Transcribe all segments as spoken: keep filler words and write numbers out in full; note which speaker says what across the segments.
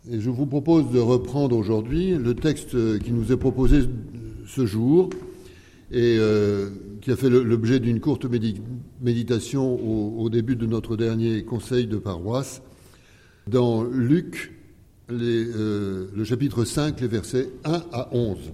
Speaker 1: Et je vous propose de reprendre aujourd'hui le texte qui nous est proposé ce jour et euh, qui a fait l'objet d'une courte méditation au, au début de notre dernier conseil de paroisse, dans Luc, les, euh, le chapitre cinq, les versets un à onze.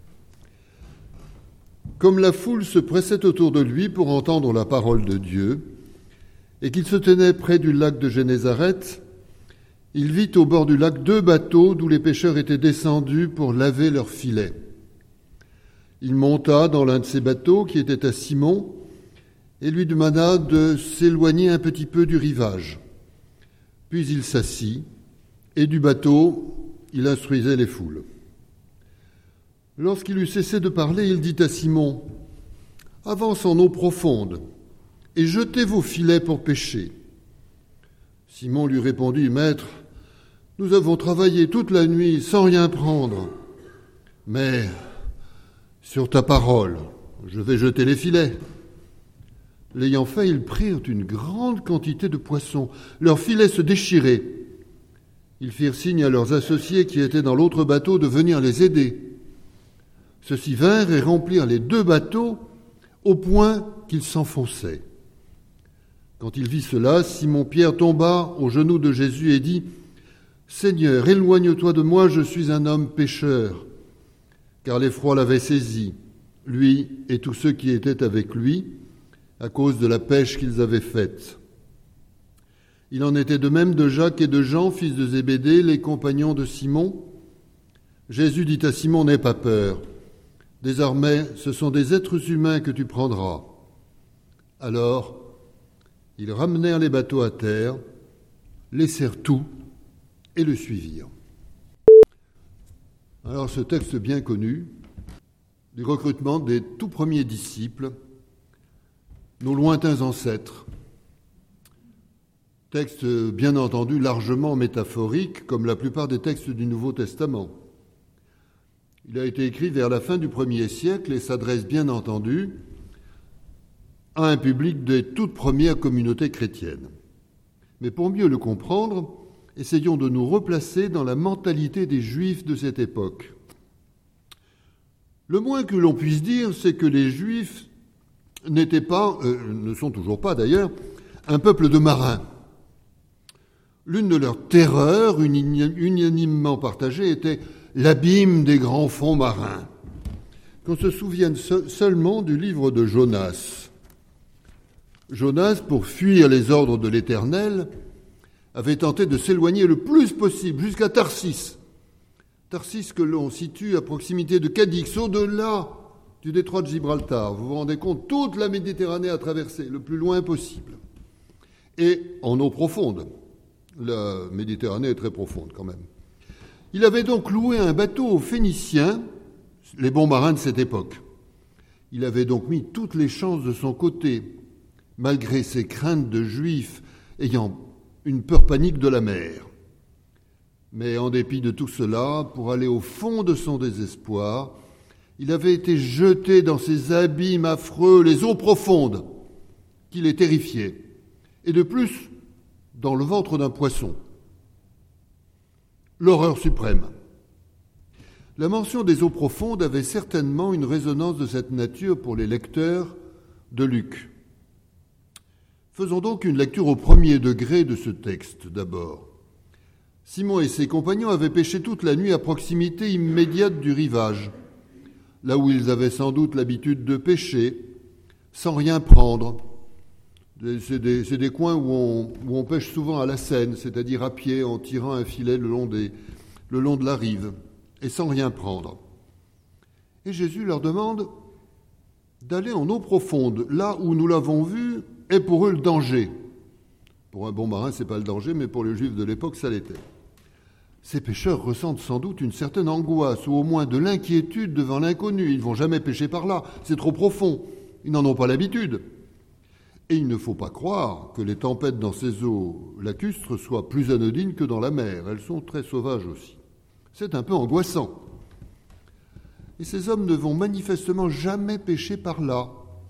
Speaker 1: Comme la foule se pressait autour de lui pour entendre la parole de Dieu, et qu'il se tenait près du lac de Génézareth, il vit au bord du lac deux bateaux d'où les pêcheurs étaient descendus pour laver leurs filets. Il monta dans l'un de ces bateaux, qui était à Simon, et lui demanda de s'éloigner un petit peu du rivage. Puis il s'assit, et du bateau, il instruisait les foules. Lorsqu'il eut cessé de parler, il dit à Simon : « Avance en eau profonde, et jetez vos filets pour pêcher. » Simon lui répondit : « Maître, nous avons travaillé toute la nuit sans rien prendre. Mais sur ta parole, je vais jeter les filets. » L'ayant fait, ils prirent une grande quantité de poissons. Leurs filets se déchiraient. Ils firent signe à leurs associés qui étaient dans l'autre bateau de venir les aider. Ceux-ci vinrent et remplirent les deux bateaux au point qu'ils s'enfonçaient. Quand il vit cela, Simon-Pierre tomba aux genoux de Jésus et dit : « Seigneur, éloigne-toi de moi, je suis un homme pécheur. » Car l'effroi l'avait saisi, lui et tous ceux qui étaient avec lui, à cause de la pêche qu'ils avaient faite. Il en était de même de Jacques et de Jean, fils de Zébédée, les compagnons de Simon. Jésus dit à Simon : « N'aie pas peur. Désormais, ce sont des êtres humains que tu prendras. » Alors, ils ramenèrent les bateaux à terre, laissèrent tout et le suivirent. Alors, ce texte bien connu, du recrutement des tout premiers disciples, nos lointains ancêtres, texte bien entendu largement métaphorique, comme la plupart des textes du Nouveau Testament. Il a été écrit vers la fin du premier siècle et s'adresse bien entendu à un public des toutes premières communautés chrétiennes. Mais pour mieux le comprendre, essayons de nous replacer dans la mentalité des Juifs de cette époque. Le moins que l'on puisse dire, c'est que les Juifs n'étaient pas, euh, ne sont toujours pas d'ailleurs, un peuple de marins. L'une de leurs terreurs, unanimement partagée, était l'abîme des grands fonds marins. Qu'on se souvienne se- seulement du livre de Jonas. Jonas, pour fuir les ordres de l'Éternel, avait tenté de s'éloigner le plus possible jusqu'à Tarsis. Tarsis que l'on situe à proximité de Cadix, au-delà du détroit de Gibraltar. Vous vous rendez compte, toute la Méditerranée à traverser, le plus loin possible. Et en eau profonde. La Méditerranée est très profonde quand même. Il avait donc loué un bateau aux Phéniciens, les bons marins de cette époque. Il avait donc mis toutes les chances de son côté, malgré ses craintes de Juifs ayant une peur panique de la mer. Mais en dépit de tout cela, pour aller au fond de son désespoir, il avait été jeté dans ces abîmes affreux, les eaux profondes, qui les terrifiaient, et de plus, dans le ventre d'un poisson. L'horreur suprême. La mention des eaux profondes avait certainement une résonance de cette nature pour les lecteurs de Luc. Faisons donc une lecture au premier degré de ce texte d'abord. Simon et ses compagnons avaient pêché toute la nuit à proximité immédiate du rivage, là où ils avaient sans doute l'habitude de pêcher, sans rien prendre. C'est des, c'est des coins où on, où on pêche souvent à la Seine, c'est-à-dire à pied, en tirant un filet le long, des, le long de la rive, et sans rien prendre. Et Jésus leur demande d'aller en eau profonde, là où nous l'avons vu, est pour eux le danger. Pour un bon marin, ce n'est pas le danger, mais pour les Juifs de l'époque, ça l'était. Ces pêcheurs ressentent sans doute une certaine angoisse, ou au moins de l'inquiétude devant l'inconnu. Ils ne vont jamais pêcher par là, c'est trop profond. Ils n'en ont pas l'habitude. Et il ne faut pas croire que les tempêtes dans ces eaux lacustres soient plus anodines que dans la mer. Elles sont très sauvages aussi. C'est un peu angoissant. Et ces hommes ne vont manifestement jamais pêcher par là.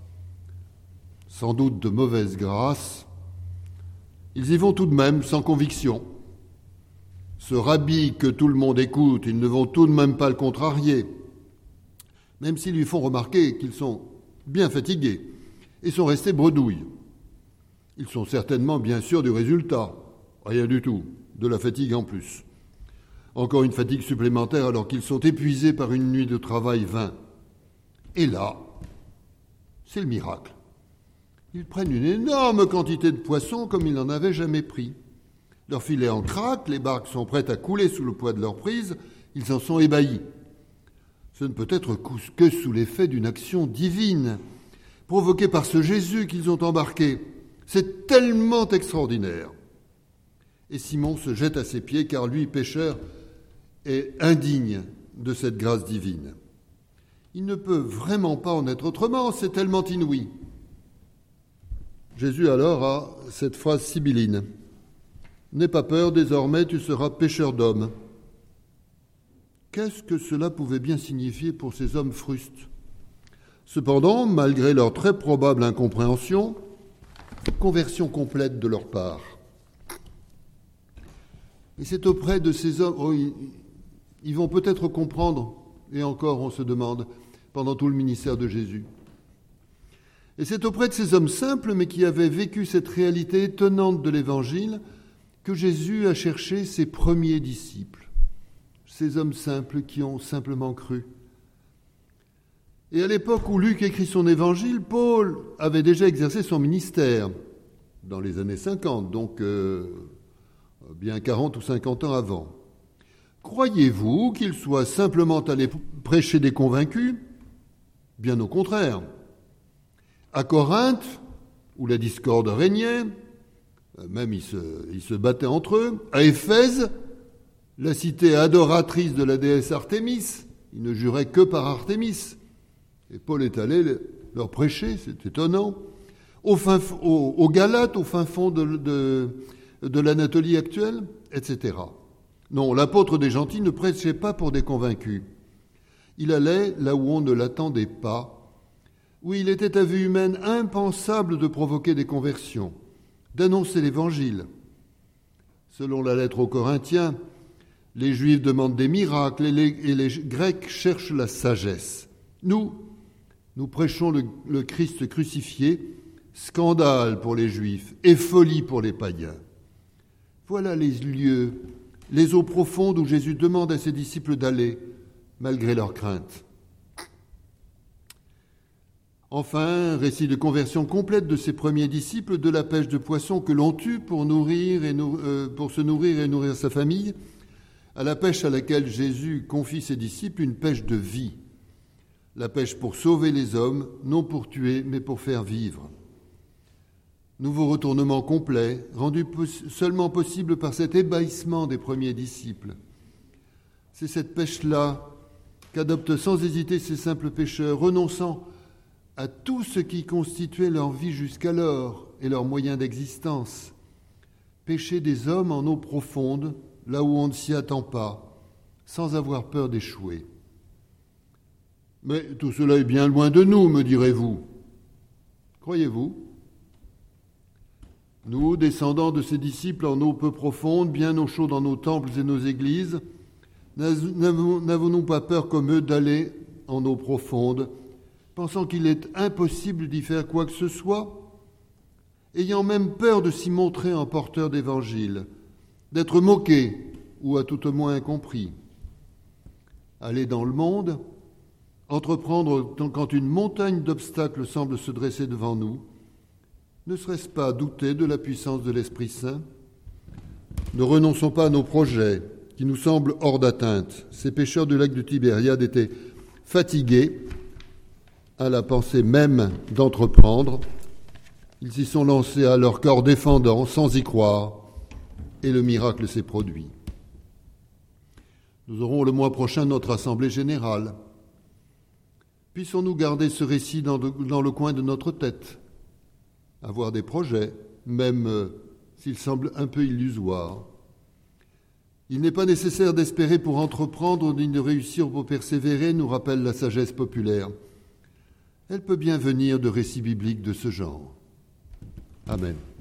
Speaker 1: Sans doute de mauvaise grâce, ils y vont tout de même sans conviction. ce rabbi que tout le monde écoute, ils ne vont tout de même pas le contrarier, même s'ils lui font remarquer qu'ils sont bien fatigués et sont restés bredouilles. Ils sont certainement bien sûrs du résultat, rien du tout, de la fatigue en plus. Encore une fatigue supplémentaire alors qu'ils sont épuisés par une nuit de travail vain. Et là, c'est le miracle. Ils prennent une énorme quantité de poissons comme ils n'en avaient jamais pris. Leur filet en craque, les barques sont prêtes à couler sous le poids de leur prise, ils en sont ébahis. Ce ne peut être que sous l'effet d'une action divine, provoquée par ce Jésus qu'ils ont embarqué. C'est tellement extraordinaire. Et Simon se jette à ses pieds, car lui, pécheur, est indigne de cette grâce divine. Il ne peut vraiment pas en être autrement, c'est tellement inouï. Jésus alors a cette phrase sibylline. « N'aie pas peur, désormais tu seras pêcheur d'hommes. » Qu'est-ce que cela pouvait bien signifier pour ces hommes frustes ? Cependant, malgré leur très probable incompréhension, conversion complète de leur part. Et c'est auprès de ces hommes, oh, ils, ils vont peut-être comprendre, et encore on se demande, pendant tout le ministère de Jésus. Et c'est auprès de ces hommes simples, mais qui avaient vécu cette réalité étonnante de l'Évangile, que Jésus a cherché ses premiers disciples. Ces hommes simples qui ont simplement cru. Et à l'époque où Luc écrit son évangile, Paul avait déjà exercé son ministère, dans les années cinquante, donc euh, bien quarante ou cinquante ans avant. Croyez-vous qu'il soit simplement allé prêcher des convaincus ? Bien au contraire. À Corinthe, où la discorde régnait, même ils se, ils se battaient entre eux, à Éphèse, la cité adoratrice de la déesse Artémis, ils ne juraient que par Artémis. Et Paul est allé leur prêcher, c'est étonnant. Au fin, au, au Galates, au fin fond de, de, de l'Anatolie actuelle, et cetera. Non, l'apôtre des gentils ne prêchait pas pour des convaincus. Il allait là où on ne l'attendait pas, où il était à vue humaine impensable de provoquer des conversions, d'annoncer l'Évangile. Selon la lettre aux Corinthiens, les Juifs demandent des miracles et les, et les Grecs cherchent la sagesse. Nous, nous prêchons le, le Christ crucifié, scandale pour les Juifs et folie pour les païens. Voilà les lieux, les eaux profondes où Jésus demande à ses disciples d'aller, malgré leurs craintes. Enfin, récit de conversion complète de ses premiers disciples, de la pêche de poissons que l'on tue pour, nourrir et nou- euh, pour se nourrir et nourrir sa famille, à la pêche à laquelle Jésus confie ses disciples, une pêche de vie. La pêche pour sauver les hommes, non pour tuer, mais pour faire vivre. Nouveau retournement complet, rendu pos- seulement possible par cet ébahissement des premiers disciples. C'est cette pêche-là qu'adoptent sans hésiter ces simples pêcheurs, renonçant à tout ce qui constituait leur vie jusqu'alors et leurs moyens d'existence. Pêcher des hommes en eau profonde, là où on ne s'y attend pas, sans avoir peur d'échouer. Mais tout cela est bien loin de nous, me direz-vous. Croyez-vous ? Nous, descendants de ces disciples en eau peu profonde, bien au chaud dans nos temples et nos églises, n'avons-nous pas peur comme eux d'aller en eau profonde, pensant qu'il est impossible d'y faire quoi que ce soit, ayant même peur de s'y montrer en porteur d'évangile, d'être moqué ou à tout au moins incompris. Aller dans le monde, entreprendre quand une montagne d'obstacles semble se dresser devant nous, ne serait-ce pas douter de la puissance de l'Esprit Saint ? Ne renonçons pas à nos projets qui nous semblent hors d'atteinte. Ces pêcheurs du lac de Tibériade étaient fatigués à la pensée même d'entreprendre. Ils s'y sont lancés à leur corps défendant, sans y croire, et le miracle s'est produit. Nous aurons le mois prochain notre assemblée générale. Puissons-nous garder ce récit dans, de, dans le coin de notre tête, avoir des projets, même euh, s'ils semblent un peu illusoires. Il n'est pas nécessaire d'espérer pour entreprendre ni de réussir pour persévérer, nous rappelle la sagesse populaire. Elle peut bien venir de récits bibliques de ce genre. Amen.